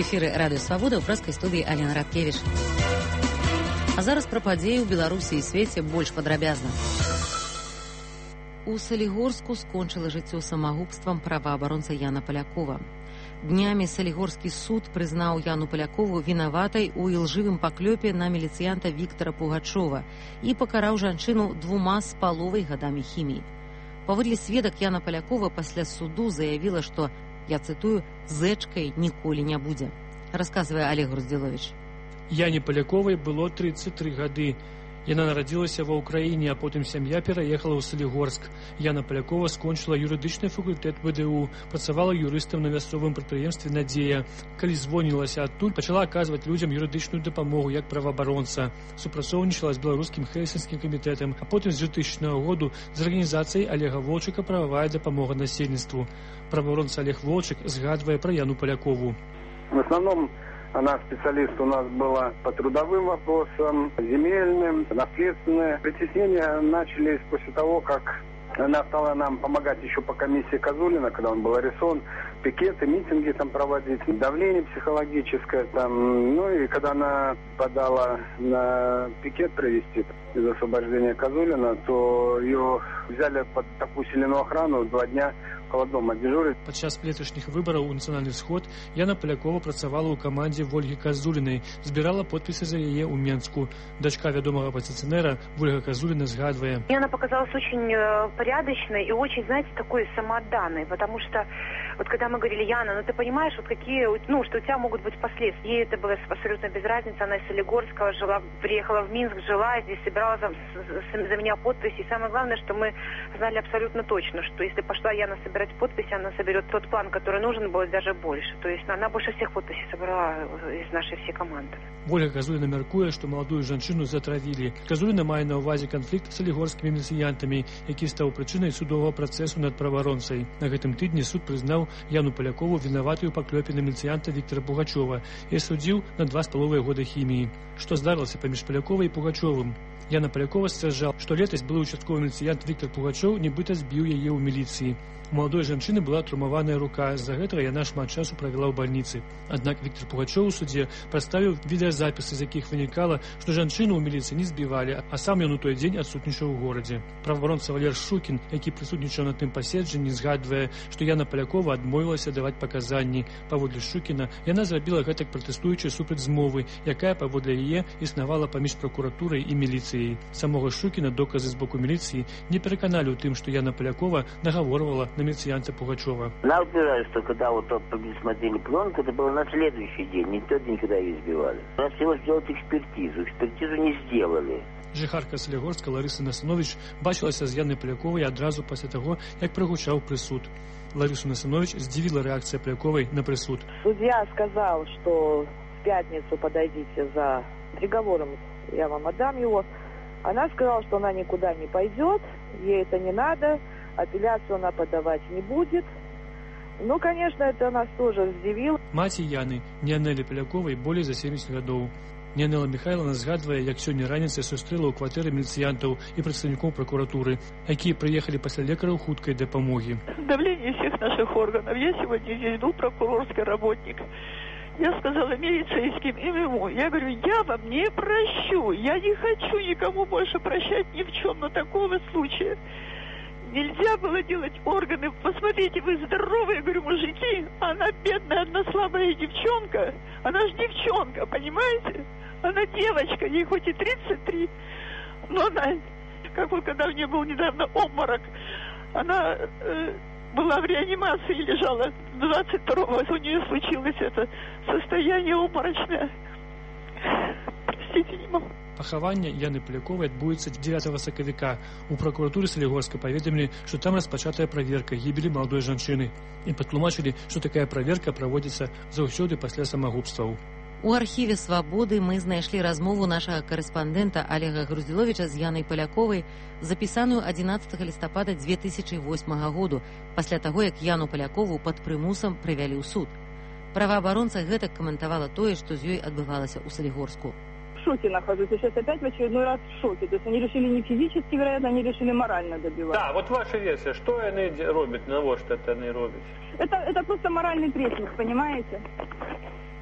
эфіры радыё Свабода, ў прэскай студыі Алена Радкевіч. А зараз пра падзеі ў Беларусі і свеце больш падрабязна. У Салігорску скончыла жыццё самагубствам праваабаронца Яна Палякова. Днямі Салігорскі суд прызнаў Яну Палякову вінаватай у ілжывым паклёпе на міліцыянта Віктара Пугачова і пакараў жанчыну 2,5 гадамі хіміі. Паводле сведак, Яна Палякова пасля суду заявіла, што, я цытую, «зэчкай ніколі не будзе», расказвае Олег Груздзіловіч. Яне Паляковай было 33 гады. Яна нарадзілася ва ўкраіне, а потым сям'я пераехала ў Салігорск. Яна Палякова скончыла юрыдычны факультэт ВДУ, працавала юрыстам на мясцовым прадпрыемстве «Надзея». Калі звонілася адтуль, пачала аказваць людзям юрыдычную дапамогу як праваабаронца. Супрацоўнічала з беларускім Хельсінскім камітэтам, а потым з 2000 году з арганізацыяй Олега Волчыка «Прававая дапамога насельніцтву». Праваабаронца Олег Волчык згадвае пра Яну Палякову. В основном она специалист у нас была по трудовым вопросам, земельным, наследственным. Притеснения начались после того, как она стала нам помогать еще по комиссии Козулина, когда он был арестован, пикеты, митинги там проводить, давление психологическое там. Ну и когда она подала на пикет провести из освобождения Козулина, то ее взяли под такую усиленную охрану 2 дня около дома дежурить. Падчас леташніх выбараў у Нацыянальны сход Яна Палякова працавала ў камандзе Вольгі Казулінай, збірала подпісы за яе ў Менску. Дачка вядомага апозіцыянера Вольга Казуліна згадвае. Мне она показалась очень порядочной и очень, знаете, такой самоотданной, потому что вот когда мы говорили: Яна, ну ты понимаешь, вот какие, ну, что у тебя могут быть последствия. Ей это было абсолютно без разницы. Она из Солигорска жила, приехала в Минск, жила здесь, собирала за меня подписи. И самое главное, что мы знали абсолютно точно, что если пошла Яна собирать подписи, она соберет тот план, который нужен, будет даже больше. То есть она больше всех подписей собрала из нашей всей команды. Вольга Казуліна мяркуе, што маладую жанчыну затравілі. Казуліна мае на ўвазе канфлікт з салігорскімі міліцыянтамі, які стаў прычынай судовага працэсу над праваабаронцай. На гэтым тыдні суд прызнаў Яну Палякову вінаватую ў паклёпе на міліцыянта Віктара Пугачова і судзіў на 2,5 года хіміі. Што здарылася паміж Паляковай і Пугачовым? Яна Палякова сцвярджала, што летась былы участковы міліцыянт Віктар Пугачоў нібыта збіў яе ў міліцыі. У маладой жанчыны была траўмаваная рука, з-за гэтага яна шмат часу правяла ў бальніцы. Аднак Віктар Пугачоў у судзе прадставіў відэазапісы, з якіх вынікала, што жанчыну ў міліцыі не збівалі, а сам ён у той дзень адсутнічаў у горадзе. Праваабаронца Валер Шукін, які прысутнічаў на тым паседжанні, згадвае, што Яна Палякова адмовілася даваць паказанні. Паводле Шукіна, яна зрабіла гэтак, пратэстуючы супраць змовы, якая паводле яе існавала паміж пракуратурай і міліцыяй. Самога Шукіна доказы з боку міліцыі не пераканалі ў тым, што Яна Палякова нагаворвала на міліцыянта Пугачова. Она утверждает, что когда вот смотрели пленку, это было на следующий день, не в тот день, когда ее избивали. Надо всего сделать экспертизу. Экспертизу не сделали. Жыхарка Салігорска Ларыса Насанович бачылася з Янай Паляковай адразу пасля таго, як прагучаў прысуд. Ларису Насанович здзівіла рэакцыя Паляковай на прысуд. Судья сказал, что в пятницу подойдите за приговором, я вам отдам его. Она сказала, что она никуда не пойдет, ей это не надо, апелляцию она подавать не будет. Ну, конечно, это нас тоже удивило. Маці Яны, Нянелі Паляковай, болей за 70 гадоў. Нянела Михайловна згадвае, як сёння раніцай сустрэла ў кватэры міліцыянтаў і прадстаўнікоў пракуратуры, якія прыехалі пасля лекараў хуткай дапамогі. Давление всех наших органов. Я сегодня здесь был прокурорский работник. Я сказала милицейским и ему, я говорю, я вам не прощу, я не хочу никому больше прощать ни в чем, но такого случая нельзя было делать органы. Посмотрите, вы здоровые, я говорю, мужики, она бедная, одна слабая девчонка, она же девчонка, понимаете? Она девочка, ей хоть и 33, но она, как вот когда у нее был недавно обморок, она была в реанимации, лежала 22-го, у нее случилось это состояние обморочное. Простите, не могу. Пахаванне Яны Паляковай адбудзецца 9 сакавіка. У пракуратуры Салігорска паведамілі, што там распачатая праверка гібелі маладой жанчыны і патлумачылі, што такая праверка праводзіцца заўсёды пасля самагубстваў. У архіве «Свабоды» мы знайшлі размову нашага карэспандэнта Олега Груздзіловіча з Янай Паляковай, запісаную 11 лістапада 2008 году, пасля таго, як Яну Палякову пад прымусам прывялі ў суд. Праваабаронца гэтак каментавала тое, што з ёй адбывалася ў Салігорску. В шоке нахожусь. Я сейчас опять в очередной раз в шоке. То есть они решили не физически, вероятно, они решили морально добивать. Да, вот ваша версия. Что они робят, на что это они робят? Это просто моральный прессинг, понимаете?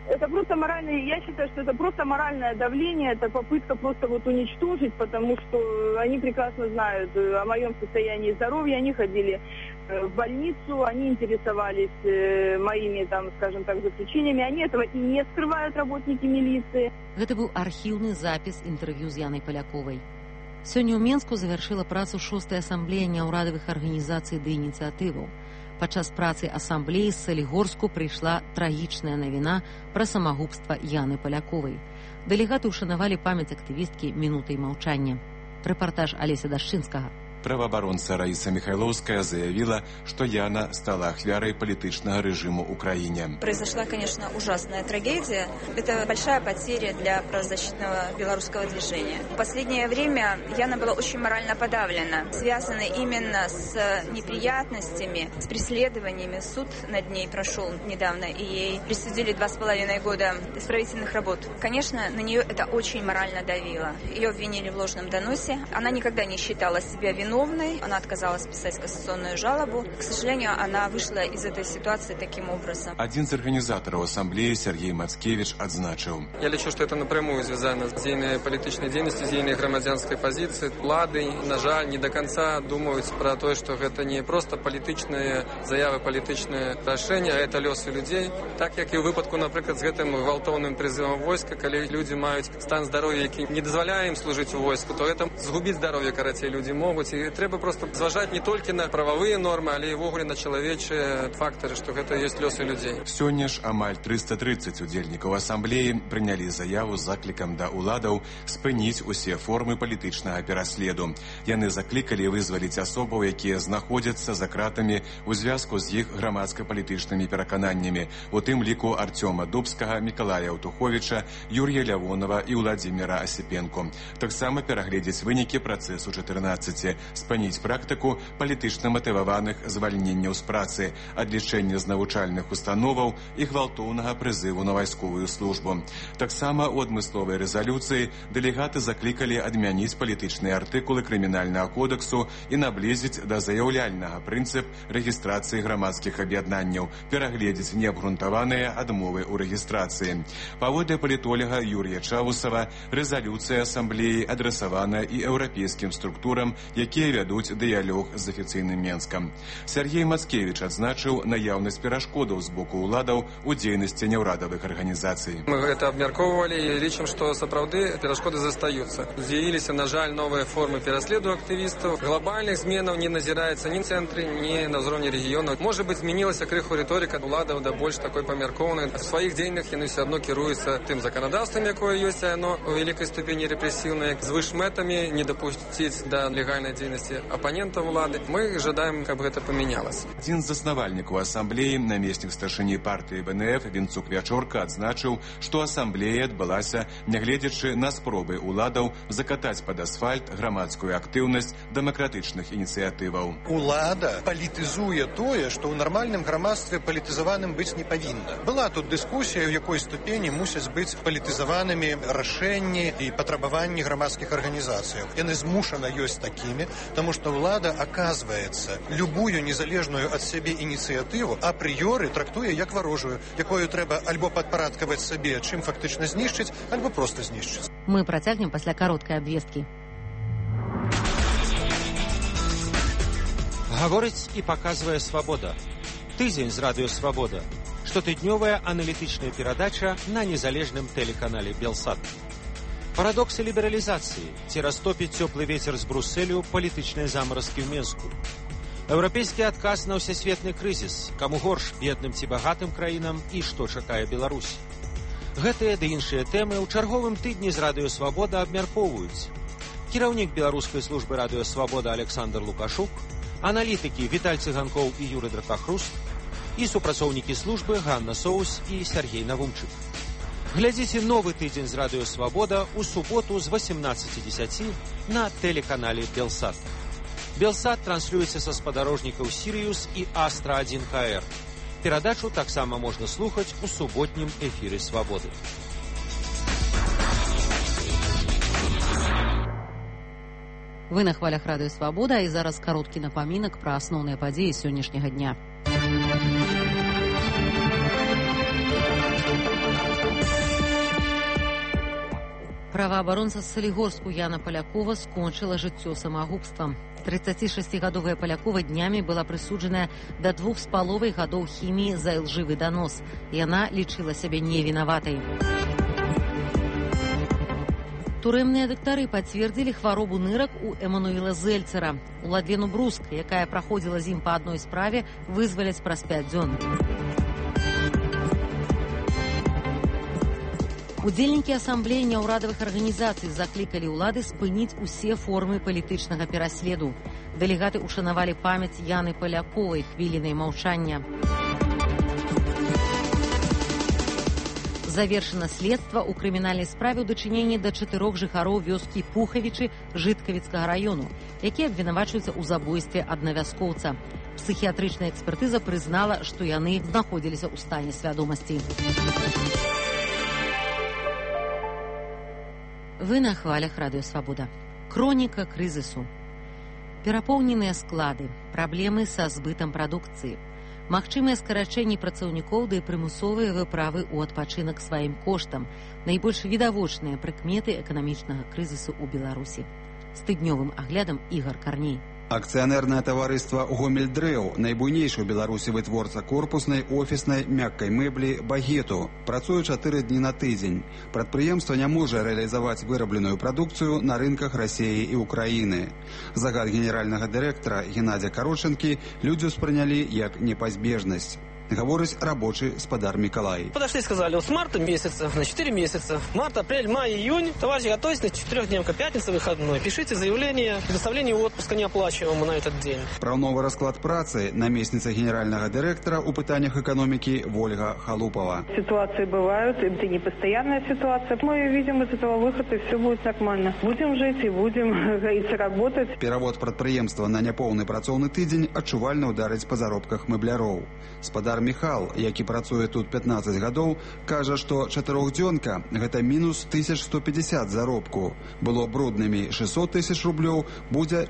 Это просто моральное, я считаю, что это просто моральное давление, это попытка просто вот уничтожить, потому что они прекрасно знают о моем состоянии здоровья, они ходили в больницу, они интересовались моими, там, скажем так, заключениями, они этого и не скрывают, работники милиции. Гэта быў архіўны запіс інтэрв'ю з Янай Паляковай. Сёння ў Менску завяршыла працу 6-я асамблея няўрадавых арганізацый ды ініцыятываў. Падчас працы асамблеі з Салігорску прыйшла трагічная навіна пра самагубства Яны Паляковай. Дэлегаты ўшанавалі памяць актывісткі мінутай маўчання. Рэпартаж Алеся Дашчынскага. Правоабаронца Раиса Михайловская заявила, что Яна стала ахвярой политичного режима в Украине. Произошла, конечно, ужасная трагедия. Это большая потеря для правозащитного белорусского движения. В последнее время Яна была очень морально подавлена, связана именно с неприятностями, с преследованиями. Суд над ней прошел недавно, и ей присудили 2,5 года исправительных работ. Конечно, на нее это очень морально давило. Ее обвинили в ложном доносе. Она никогда не считала себя виновной. Она отказалась писать кассационную жалобу. К сожалению, она вышла из этой ситуации таким образом. Один из организаторов ассамблеи Сергей Мацкевич отзначил. Я лічу, что это напрямую связано с дзейной политичной деятельностью, с дзейной громадянской позиции. Влады, на жаль, не до конца думают про то, что это не просто политичные заявы, политичные решения, а это лёсы людей. Так, як і ў выпадку, наприклад, з гэтым гвалтовным призывом войска, коли люди мають стан здоров'я, який не дозволяє їм служити у войску, то это згубить здоров'я, карацей, люди можуть. І треба просто зважати не тільки на правові норми, але й вогуле на чоловічі фактори, що це є льоси людей. Сёння ж амаль 330 удзельнікаў асамблеі прынялі заяву з заклікам да ўладаў спыніць усе формы палітычнага пераследу. Яны заклікалі вызваліць асобаў, якія знаходзяцца за кратамі ў звязку з іх грамадска-палітычнымі перакананнямі, у тым ліку Артёма Дубскага, Мікалая Аўтуховіча, Юрія Лявонова і Владзіміра Асіпенко. Таксама перагледзець вынікі працэсу 14, спыніць практыку палітычна матываваных звальненняў з працы, адлічэння з навучальных установаў і гвалтоўнага прызыву на вайсковую службу. Таксама ў адмысловай рэзалюцыі дэлегаты заклікалі адмяніць палітычныя артыкулы крымінальнага кодексу і наблізіць да заяўляльнага прынцып рэгістрацыі грамадскіх аб'яднанняў, перагледзець неабгрунтаваныя адмовы ў рэгістрацыі. Паводле палітолага Юрія Чавусава, рэзалюцыя асамблеі адрасавана і еўрапейскім структурам, якія вядуць дыялог з афіцыйным Менскам. Сергей Мацкевич адзначыў наяўнасць перашкодаў з боку ўладаў у дзейнасці няўрадавых арганізацый. Мы гэта абмяркоўвалі і лічым, што сапраўды перашкоды застаюцца. З'явіліся, на жаль, новыя формы пераследу актывістаў. Глобальных зменаў не назіраецца ні ў цэнтры, ні на ўзроўні рэгіёнаў. Можа быць, змянілася крыху рыторыка ўладаў да больш такой памяркоўнай. В сваіх дзейнах яны ўсё адно кіруюцца тым заканадаўствам, якое ёсць, яно у вялікай ступені рэпрэсіўнае, звыш мэтамі не дапусціць да легальнай дзейнасці апанентаў улады. Мы жадаем, каб гэта памянялася. Адзін з заснавальнікаў асамблеі, намеснік старшыні партыі БНФ Вінцук Вячорка адзначыў, што асамблея адбылася, нягледзячы на спробы ўладаў закатаць пад асфальт грамадскую актыўнасць дэмакратычных ініцыятываў. Улада палітызуе тое, што ў нармальным грамадстве палітызаваным быць не павінна. Была тут дыскусія, у якой ступені мусяць быць палітызаванымі рашэнні і патрабаванні грамадскіх арганізацый. Яны змушана ёсць такімі, тому што ўлада, аказваецца, любую незалежную ад сябе ініцыятыву апрыёры трактуе як варожую, якую трэба альбо падпарадкаваць сабе, чым фактычна знішчыць, альбо проста знішчыць. Мы працягнем пасля кароткай абвесткі. Гаворыць і паказвае «Свабода». Тыдзень з радыё «Свабода». Штотыднёвая аналітычная перадача на незалежным тэлеканале «Белсат». Парадоксы лібералізацыі, ці растопіць цёплы вецер з Брусселю палітычныя замаразкі ў Менску. Еўрапейскі адказ на ўсесветны крызіс, каму горш, бедным ці багатым краінам і што чакае Беларусь. Гэтыя ды іншыя тэмы ў чарговым тыдні з радыё «Свабода» абмяркоўваюць. Кіраўнік беларускай службы радыё «Свабода» Александр Лукашук, аналітыкі Віталь Цыганкоў і Юры Дракахруст і супрацоўнікі службы Ганна Соус і Сергей Навумчык. Глядзіце новы тыдзень з радыё «Свабода» у суботу з 18:10 на тэлеканале «Белсат». «Белсат» транслюецца са спадарожнікаў «Сірыюс» і «Астра-1 КР». Перадачу таксама можна слухаць у суботнім эфіры «Свабоды». Вы на хвалях радыё «Свабода», і зараз кароткі напамінак пра асноўныя падзеі сённяшняга дня. Праваабаронца з Салігорску Яна Палякова скончыла жыццё самагубствам. 36-гадовая Палякова днямі была прысуджаная да 2,5 гадоў хіміі за ілжывы данос. Яна лічыла сябе невінаватай. Турэмныя дактары пацвердзілі хваробу нырак у Эмануіла Зельцера. Уладлену Бруск, якая праходзіла з ім па адной справе, вызваляць праз 5 дзён. Удзельнікі асамблеі няўрадавых арганізацый заклікалі ўлады спыніць усе формы палітычнага пераследу. Дэлегаты ушанавалі памяць Яны Паляковай хвілінай маўчання. Завершана следства ў крымінальнай справе ў дачыненні да 4 жыхароў вёскі Пухавічы Жыткавіцкага раёну, якія абвінавачваюцца ў забойстве аднавяскоўца. Псіхіятрычная экспертыза прызнала, што яны знаходзіліся ў стане свядомасці. Вы на хвалях Радыё Свабода. Хроніка крызісу. Перапоўненыя склады, праблемы са збытам прадукцыі, магчымыя скарачэнні працаўнікоў ды прымусовыя выправы ў адпачынак сваім коштам, найбольш відавочныя прыкметы эканамічнага крызісу ў Беларусі. З тыднёвым аглядам Ігар Карней. Акцыянернае таварыства «Гомельдрэў», найбуйнейшы ў Беларусі вытворца корпуснай, офіснай, мяккай мэблі «Багету», працуе 4 дні на тыдзень. Прадпрыемства не можа рэалізаваць вырабленую прадукцыю на рынках Расіі і Украіны. Загад генеральнага дырэктара Геннадзя Кароченкі людзі ўспрынялі як непазбежнасць. Говорит рабочий спадар Миколай. Подошли и сказали, с марта месяца, на 4 месяца. Март, апрель, май, июнь. Товарищи, готовьтесь на 4-дневка, пятница, выходной. Пишите заявление, предоставление отпуска неоплачиваемого на этот день. Про новый расклад працы наместница генерального директора у пытаниях экономики Ольга Халупова. Ситуации бывают, это не постоянная ситуация. Мы видим из этого выход, и все будет нормально. Будем жить и будем, говорится, работать. Перавод прадпрыемства на няпоўны працоўны тыдзень адчувальна ударыць па заробках мэбляроў. Спадар Михал, які працуе тут 15 гадоў, кажа, што 4-дзёнка – гэта мінус 1150 заробку. Было бруднымі 600 тысяч рублёў, будзе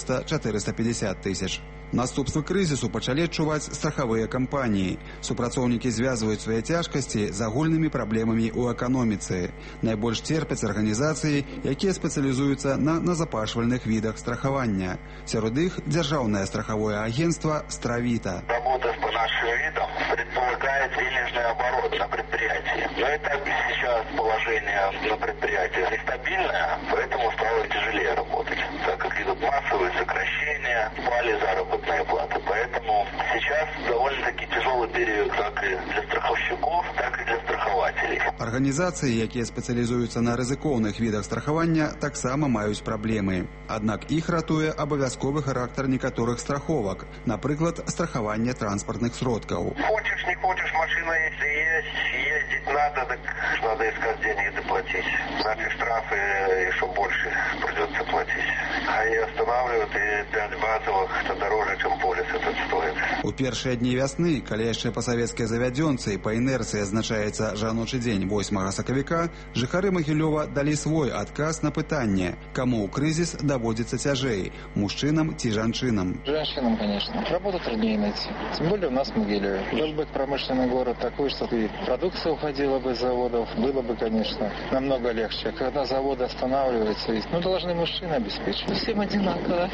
400-450 тысяч. Наступствы крызісу пачалі адчуваць страхавыя кампаніі. Супрацоўнікі звязваюць свае цяжкасці з агульнымі праблемамі ў эканоміцы. Найбольш терпяць арганізацыі, якія спецыялізуюцца на назапашвальных відах страхавання. Сярод іх дзяржаўнае страхавое агентство «Стравіта». Работа по нашим видам предполагает денежный оборот на предприятии. Но это сейчас положение на предприятии нестабильное, поэтому стало тяжелее работать, так как идут массовые сокращения, упали заработные платы. Поэтому сейчас довольно-таки тяжелый период как и для страховщиков, так и для страхователей. Арганізацыі, якія спецыялізуюцца на рызыкоўных відах страхавання, таксама маюць праблемы. Аднак іх ратуе абавязковы характар некаторых страховак, напрыклад, страхаванне транспартных сродкаў. Хочешь, не хочешь, машина если есть, ездить надо, так надо искать деньги доплатить. Значит, штрафы еще больше придется платить. А и останавливают, и 5 базовых, это дороже, чем полис этот стоит. У першыя дні вясны, калі яшчэ па савецкай завядзёнцы па інерцыі азначаецца жаночы дзень 8 сакавіка, жыхары Магілёва далі свой адказ на пытанне, каму ў крызіс даводзіцца цяжэй – мужчынам ці жанчынам. Женщинам, конечно. Работу труднее найти. Тем более у нас в Могилеве. Был бы промышленный город такой, что и продукция уходила бы из заводов, было бы, конечно, намного легче. Когда заводы останавливаются, должны мужчины обеспечивать. Всем одинаково.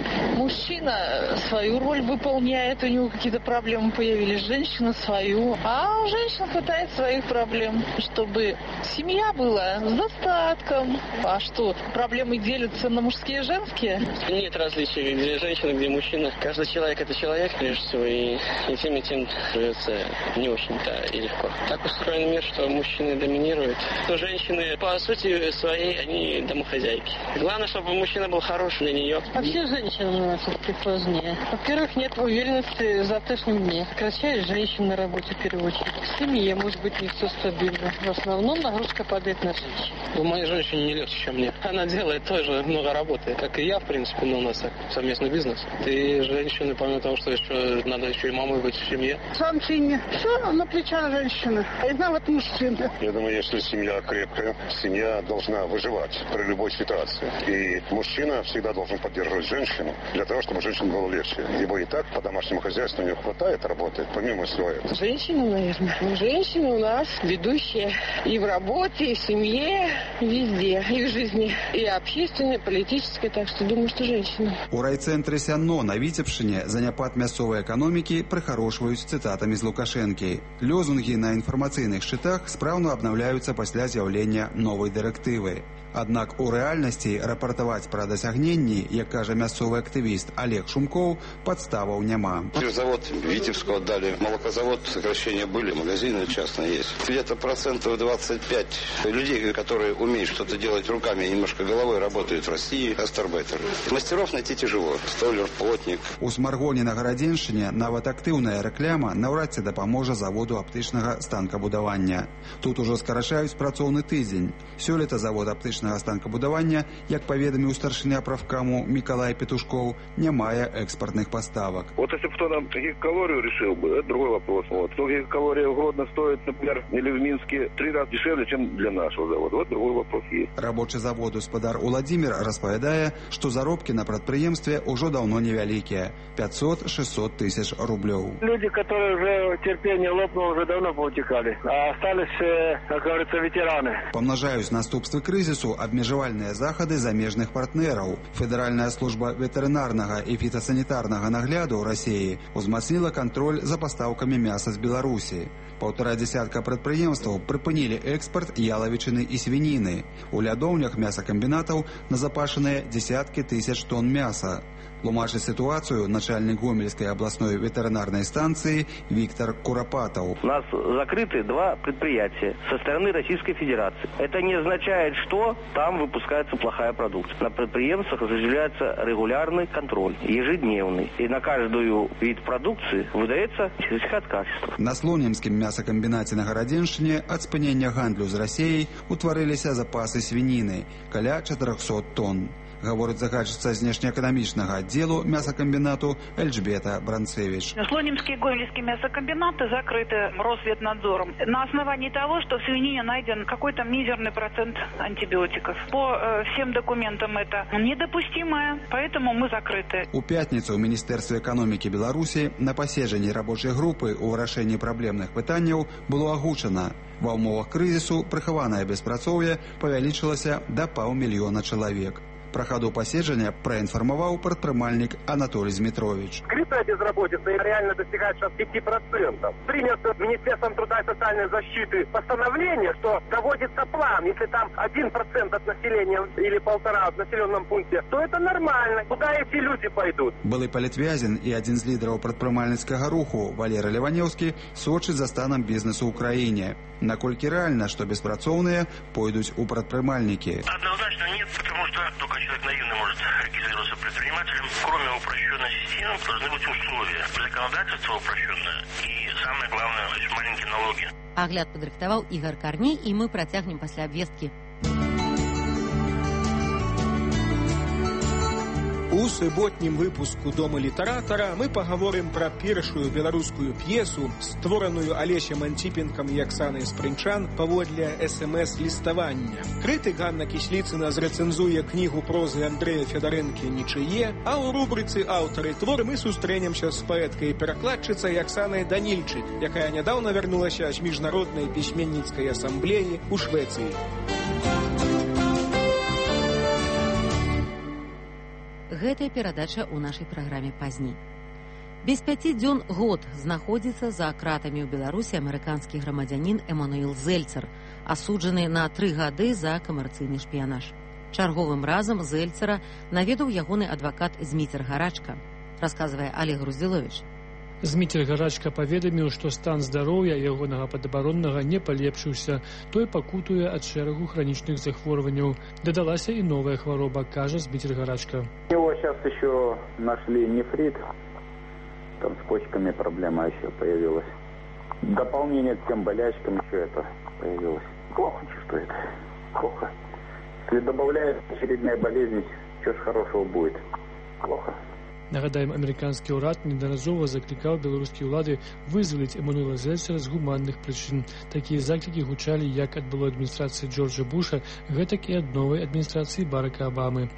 Мужчина свою роль выполняет, у него какие-то проблемы появились, женщина свою, а женщина хватает своих проблем, чтобы семья была с достатком. А что, проблемы делятся на мужские и женские? Нет различий, где женщина, где мужчина. Каждый человек это человек, прежде всего, и тем живется не очень-то и легко. Так устроен мир, что мужчины доминируют. Но женщины, по сути своей, они домохозяйки. Главное, чтобы мужчина был хороший для нее. Вообще женщинам у нас все сложнее. Во-первых, нет уверенности в завтрашнем дне. Сокращает женщин на работе в первую очередь. В семье, может быть, не все стабильно. В основном нагрузка падает на женщин. У моей женщины не легче, чем мне. Она делает тоже много работы, как и я, в принципе, но у нас совместный бизнес. И женщины, помимо того, что еще надо еще и мамой быть в семье. Самцинь. Все на плечах женщины. Одна вот мужчина. Я думаю, если семья крепкая, семья должна выживать при любой ситуации. И мужчина всегда должен поддерживать женщину для того, чтобы женщине было легче. Ибо и так по домашнему хозяйству не хватает работы, помимо всего этого. Женщины, наверное. Женщины у нас ведут ведущая и в работе, и в семье, везде, и в жизни, и общественной, и политической, так что думаю, что женщина. У райцэнтры Сянно на Віцебшчыне заняпад мясцовай эканомікі прыхарошваюць цытатамі з Лукашэнкі. Лёзунгі на інфармацыйных шчытах спраўна абнаўляюцца пасля з'яўлення новай дырэктывы. Аднак у рэальнасці рапартаваць пра дасягненні, як кажа мясцовы актывіст Олег Шумкоў, падставаў няма. Завод Витебского отдали, молокозавод, сокращения были, магазины частные есть. Где-то 25% людей, которые умеют что-то делать руками, немножко головой работают в России, астарбайтеры. Мастеров найти тяжело. Столяр, плотник. У Смаргоне на Гарадзеншчыне нават актыўная рэкляма наўрад ці дапаможа заводу аптычнага станкабудавання. Тут ужо скарачаюць працоўны тыдзень. Сёлета завод аптычнага станкабудавання, як паведаміў старшыня правкаму Миколай Петушков, не мае экспортных поставок. Вот если бы кто нам гигакалорию решил бы, это другой вопрос. Вот. 100 гигакалорий в Гродно стоит, например, или в Минске 3 раза дешевле, чем для нашего завода. Вот другой вопрос есть. Рабочий заводу спадар Уладзімір распавядае, што заробкі на прадпрыемстве ўжо даўно невялікія – 500-600 тысяч рублёў. Люди, которые уже терпение лопнуло, уже давно поутекали. А остались, как говорится, ветераны. Памнажаюць наступствы крызісу абмежавальныя захады замежных партнераў. Федэральная служба ветэрынарнага і фітасанітарнага нагляду ў Расіі узмацніла кантроль за пастаўкамі мяса з Беларусі. 1,5 десятка прадпрыемстваў прыпынілі экспарт ялавічыны і свініны. У лядоўнях мясакамбінатаў назапашаныя дзесяткі тысяч тонн мяса. Тлумачыць ситуацию начальник Гомельской областной ветеринарной станции Виктор Куропатов. У нас закрыты 2 предприятия со стороны Российской Федерации. Это не означает, что там выпускается плохая продукция. На предприятиях осуществляется регулярный контроль, ежедневный. И на каждую вид продукции выдается сертификат качества. На Слонімскім мясакамбінате на Гарадзеншчыне ад спынення гандлю з Расіяй утварыліся запасы свініны каля 400 тонн. Гаворыць загадчыца знешнеэканамічнага аддзелу мясакамбінату Эльжбета Бранцевич. Слонимские и Гомельские мясокомбинаты закрыты Росветнадзором на основании того, что в свинине найден какой-то мизерный процент антибиотиков. По всем документам это недопустимое, поэтому мы закрыты. У пятніцу ў Міністэрстве эканомікі Беларусі на паседжанні рабочай групы ў вырашэнні праблемных пытанняў было агучана. Ва ўмовах крызісу прыхаванае беспрацоўе павялічылася да 500 000 чалавек. Про ходу паседжання проинформовал предпринимальник Анатолий Змитрович. Скрытая безработица реально достигает сейчас 5%. Принято Министерством труда и социальной защиты постановление, что доводится план. Если там 1% от населения или 1,5% в населенном пункте, то это нормально. Куда эти люди пойдут? Былы палітвязень і адзін з лідараў прадпрымальніцкага руху Валерий Леваневский сочыць за станом бизнеса ў краіне. Наколькі реально, что беспрацоўныя пойдуць у прадпрымальнікі? Однозначно нет, потому что только человек наивный может регистрироваться предпринимателем. Кроме упрощенной системы должны быть условия. Законодательство упрощенное и, самое главное, очень маленькие налоги. Агляд падрыхтаваў Ігор Карней, і мы працягнем пасля абвесткі. У суботнім выпуску «Дома літаратара» мы паговорым пра першую беларускую п'есу, створаную Алесем Антипенкам і Аксанай Спрынчан паводле СМС-ліставання. Крытык Ганна Кісліцына зрэцэнзуе кнігу прозы Андрэя Федарэнкі «Нічые», а ў рубрыцы «Аўтары твор» мы сустрэнемся з паэткай і перакладчыцай Аксанай Данільчык, якая нядаўна вярнулася з міжнароднай пісьменніцкай асамблеі ў Швецыі. Гэтая перадача ў нашай праграме пазней. Без 5 дзён год знаходзіцца за кратамі ў Беларусі амерыканскі грамадзянін Эмануэл Зельцер, асуджаны на 3 гады за камерцыйны шпіянаж. Чарговым разам Зельцера наведаў ягоны адвакат Зміцер Гарачка, расказвае Олег Груздзіловіч. Зміцер Гарачка паведаміў, што стан здароўя ягонага падабароннага не палепшыўся, той пакутуе ад шэрагу хранічных захворванняў. Дадалася і новая хвароба, кажа Зміцер Гарачка. У него сейчас еще нашли нефрит, там с почками проблема еще появилась. Дополнение к тем болячкам еще это появилось. Плохо чувствует, плохо. Если добавляется очередная болезнь, что ж хорошего будет? Плохо. Нагадаем, амерыканскі ўрад неаднаразова заклікаў беларускія ўлады вызваліць Эмануэла Зельцера з гуманных прычын. Такія заклікі гучалі як ад былой адміністрацыі Джорджа Буша, гэтак і ад новай адміністрацыі Барака Абамы.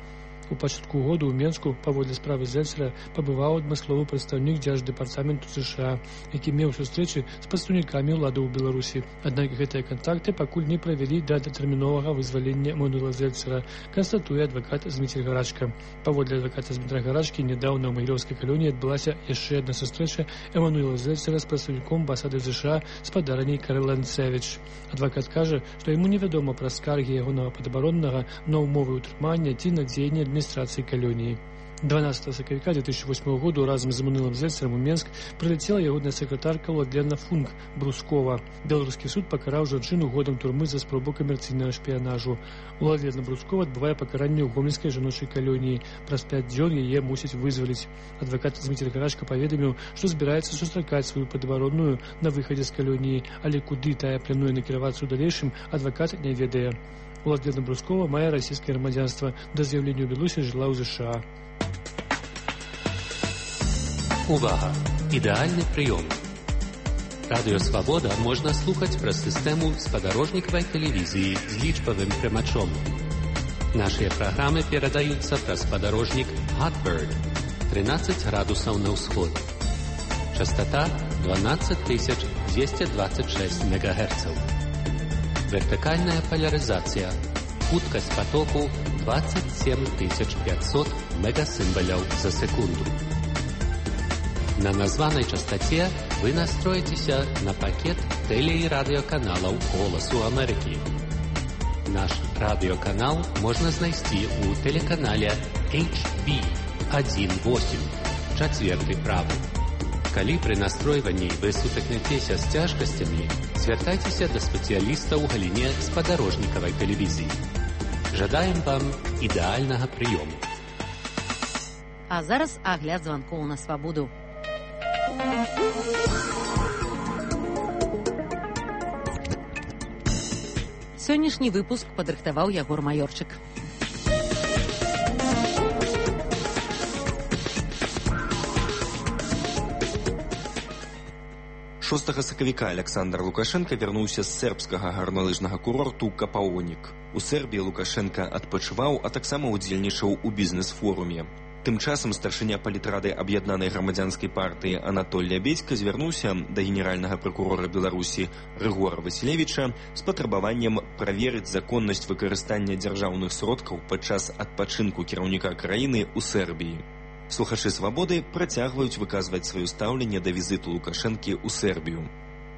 У пачатку году ў Менску паводле справы Зельцера пабываў адмысловы прадстаўнік Дзярждэпартаменту США, які меў сустрэчы з прадстаўнікамі ўладаў Беларусі. Аднак гэтыя кантакты пакуль не правялі да датэрміновага вызвалення Эммануэла Зельцера, канстатуе адвакат Зміцер Гарачка. Паводле адваката Змітра Гарачкі, нядаўна ў магілёўскай калоніі адбылася яшчэ адна сустрэча Эммануэла Зельцера з прадстаўніком амбасады США спадарняй Карэл Ланцевіч. Адвакат кажа, што яму невядома пра скаргі ягонага падабароннага на ўмовы ўтрымання ці на дзеянні адміністрацыі калоніі. 12 сакавіка 2008 году разам з Эммануэлам Зельцерам у Менск прылецела ягоная сакратарка Владлена Функ Брускова. Беларускі суд пакараў жанчыну годам турмы за спробу камерцыйнага шпіянажу. Владлена Брускова адбывае пакаранне ў гомельскай жаночай калоніі. Праз 5 дзён яе мусіць вызваліць. Адвакат Зміцер Гарачка паведаміў, што збіраецца сустракаць сваю падабаронную на выхадзе з калоніі, але куды тая плануе накіравацца ў далейшым, адвакат не ведае. Владлена Брускова мае расійскае грамадзянства. Да з'яўлення ў Беларусі жыла ў ЗША. Увага! Ідэальны прыём. Радыё Свабода можна слухаць праз сістэму спадарожнікавай тэлевізіі з лічбавым прымачом. Нашыя праграмы перадаюцца праз спадарожнік Hotbird 13 градусаў на ўсход. Частота 12226 МГц. Вертыкальная поляризация. Хуткость потоку 27500 мегасимволяў за секунду. На названной частоте вы настроитеся на пакет теле- и радиоканалаў «Голосу Америки». Наш радиоканал можно знайсці у телеканале HB18, чацверты правы. Калі пры настройванні вы сутыкнецеся з цяжкасцямі, звяртайцеся да спецыяліста ў галіне спадарожнікавай тэлевізіі. Жадаем вам ідэальнага прыёму. А зараз агляд званкоў на свабоду. Сённяшні выпуск падрыхтаваў Ягор Маёрчык. Шостага сакавіка Александр Лукашенко вярнуўся з сербскага гарналыжнага курорту Капаонік. У Сербіі Лукашенко адпачываў, а таксама ўдзельнічаў у бізнес-форуме. Тым часам старшыня палітрады аб'яднанай грамадзянскай партыі Анатоль Лябедзька звярнуўся да генеральнага пракурора Беларусі Рыгора Васілевіча з патрабаваннем праверыць законнасць выкарыстання дзяржаўных сродкаў падчас адпачынку кіраўніка краіны ў Сербіі. Слухачы «Свабоды» працягваюць выказваць сваё стаўленне да візіту Лукашэнкі ў Сербію.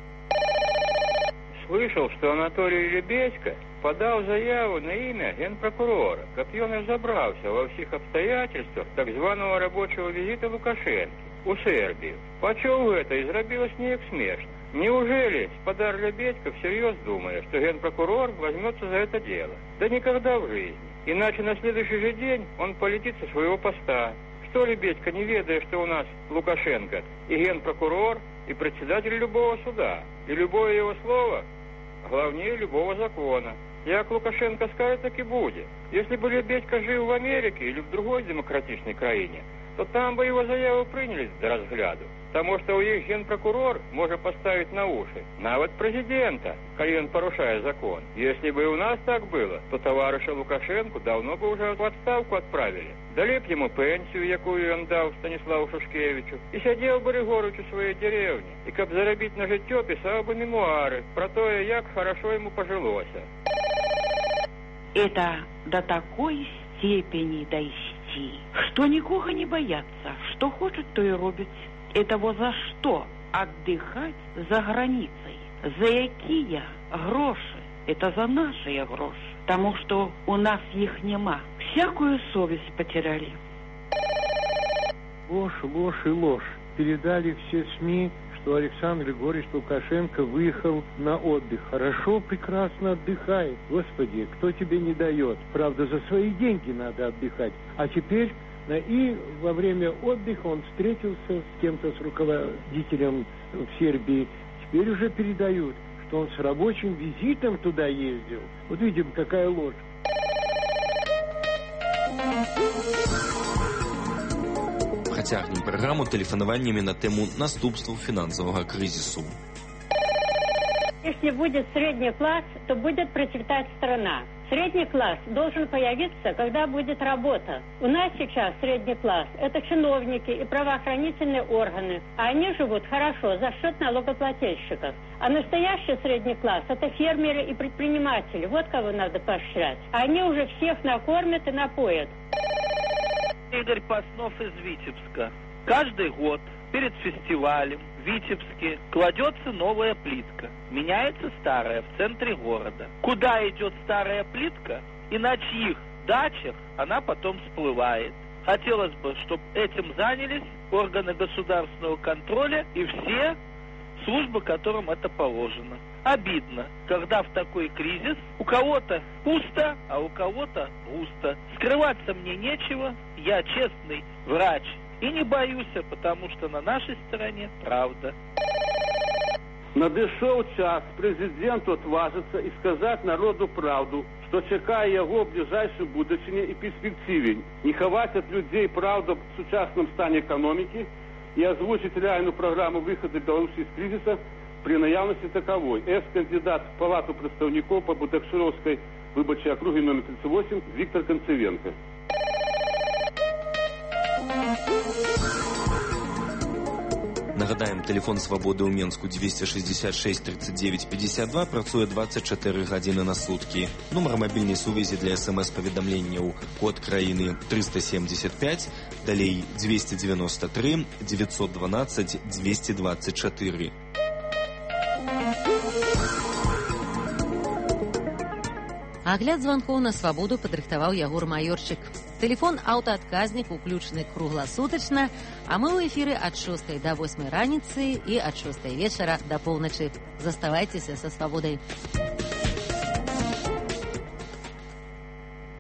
Слышал, что Анатолий Лебедько подал заяву на имя генпрокурора, как он разобрался во всех обстоятельствах так званого рабочего визита Лукашенко у Сербию. Почув это и зробилось неяк смешно. Неужели Спадар Лебедько всерьез думает, что генпрокурор возьмется за это дело? Да никогда в жизни. Иначе на следующий же день он полетит со своего поста. Что Лебедько, не ведая, что у нас Лукашенко и генпрокурор, и председатель любого суда, и любое его слово главнее любого закона. Як Лукашенко скажет, так и будет. Если бы Лебедько жил в Америке или в другой демократичной краине, то там бы его заяву приняли до разгляду. Потому что у их генпрокурор может поставить на уши нават президента, коли он порушает закон. Если бы у нас так было, то товарища Лукашенко давно бы уже в отставку отправили. Дали б ему пенсию, якую он дал Станиславу Шушкевичу, и сидел бы Ригорыч у своей деревни. И как заробить на життё, писал бы мемуары про то, як хорошо ему пожилося. Это до такой степени дойти, что никого не боятся, что хочет, то и робить. Это вот за что отдыхать за границей? За якие гроши? Это за наши гроши. Потому что у нас их нема. Всякую совесть потеряли. Ложь, ложь и ложь. Передали все СМИ, что Александр Григорьевич Лукашенко выехал на отдых. Хорошо, прекрасно отдыхает. Господи, кто тебе не дает? Правда, за свои деньги надо отдыхать. А теперь... И во время отдыха он встретился с кем-то, с руководителем в Сербии. Теперь уже передают, что он с рабочим визитом туда ездил. Вот видим, какая ложь. Працягнем праграму тэлефанаваннямі на тэму наступстваў фінансавага крызісу. Если будет средний класс, то будет процветать страна. Средний класс должен появиться, когда будет работа. У нас сейчас средний класс – это чиновники и правоохранительные органы. А они живут хорошо за счет налогоплательщиков. А настоящий средний класс – это фермеры и предприниматели. Вот кого надо поощрять. Они уже всех накормят и напоят. Игорь Паснов из Витебска. Каждый год перед фестивалем в Витебске кладется новая плитка. Меняется старая в центре города. Куда идет старая плитка и на чьих дачах она потом всплывает. Хотелось бы, чтобы этим занялись органы государственного контроля и все службы, которым это положено. Обидно, когда в такой кризис у кого-то пусто, а у кого-то густо. Скрываться мне нечего, я честный врач и не боюсь, потому что на нашей стороне правда. Надышоў час прэзідэнту адважыцца і сказаць народу праўду, што чакае яго ў бліжэйшай будучыні і перспектыве, не хаваць ад людзей праўду аб сучасным стане эканомікі і азвучыць рэальную праграму выхаду Беларусі з крызіса при наяўнасці таковой. Экс-кандидат в Палату представников по Будакшировской выборчей округе номер 38 Виктор Концевенко. Нагадаем, телефон свабоды ў Менску 266 39 52 працуе 24 гадзіны на суткі. Нумар мабільнай сувязі для СМС-паведамленняў код краіны 375, далей 293 912 224. Агляд званкоў на свабоду падрыхтаваў Ягор Маёрчык. Тэлефон аўтаадказнік уключаны кругласутачна, а мы ў эфіры ад 6 до 8 раніцы і ад 6 вечара да поўначы. Заставайцеся са свабодай.